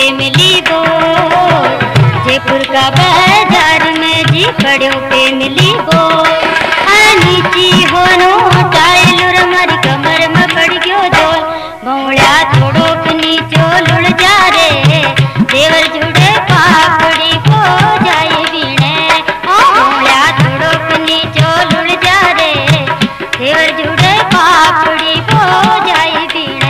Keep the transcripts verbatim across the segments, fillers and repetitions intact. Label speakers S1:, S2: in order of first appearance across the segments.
S1: मिली बोल, जयपुर का बाजार में जी खड़ियों पे मिली बोल। नीची होनो टाइल हमारी कमर में पड़ गयो जोल, भौड़ा थोड़ो नीचो लुड़ जा रे, देवर जुड़े पापड़ी हो जाए बीणे। भौड़ा थोड़ो नीचो लुड़ जा रे, देवर जुड़े पापड़ी हो जाए बीणे।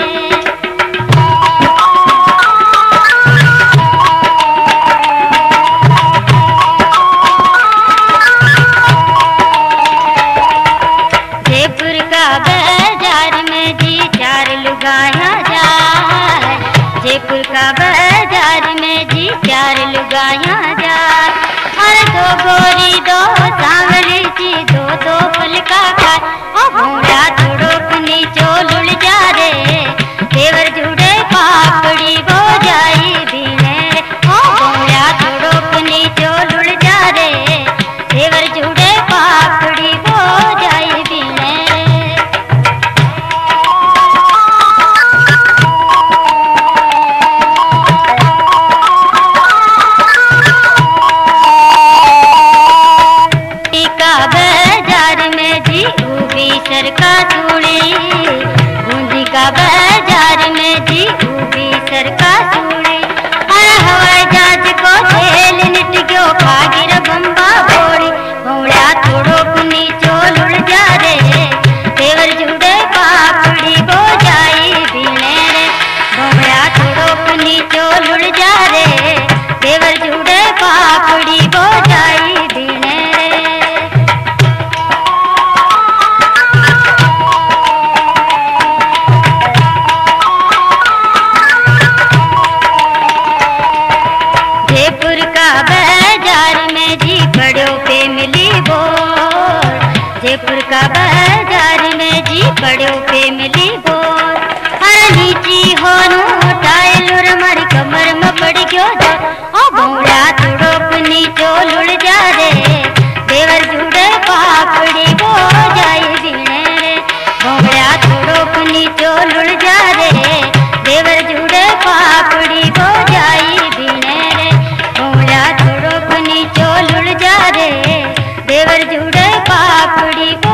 S1: जयपुर का बाजार में जी चार लुगाया जाए, जयपुर का बाजार में जी चार लुगाया जाए। और दो गोरी दो सांवली जी दो दो फल का खाए, ओ भौड़ा थोड़ो नीचो लुड़ जा रे, देवर जुड़े पापड़ी हो जाई बीने। ओ भौड़ा थोड़ो नीचो लुड़ जा रे, देवर जुड़े पापड़ी हो जाई बीने। बाजार में जी ऊबी सर का चूड़ी, बूंदी का बाजार में जी ऊबी सर का चूड़ी। और हवाई जहाज को झेल निट गयो भागीर बम्बा बोड़ी, भौड़ा थोड़ो नीचो लुड़ जा रे, देवर जुड़े पापड़ी हो जाई बीने रे। भौड़ा थोड़ो नीचो लुड़ जा रे, देवर जुड़े पापड़ी हो जाई बीने रे। जयपुर का बाजार में जी खड़ियों पे मिली बोल, जयपुर का बाजार में जी खड़ियों पे मिली बोल। हर नीची होनो टाइल हमारी कमर में पड़ गयो जोर, ओ भौड़ा थोड़ो नीचो लुड़ जा रे, देवर जुड़े पापड़ी हो जाई बीने रे। भौड़ा थोड़ो नीचो लुड़ जा रे, देवर जुड़े पापड़ी हो जाई बीने रे। भौड़ा थोड़ो नीचो लुड़ जा रे, देवर जुड़े पापड़ी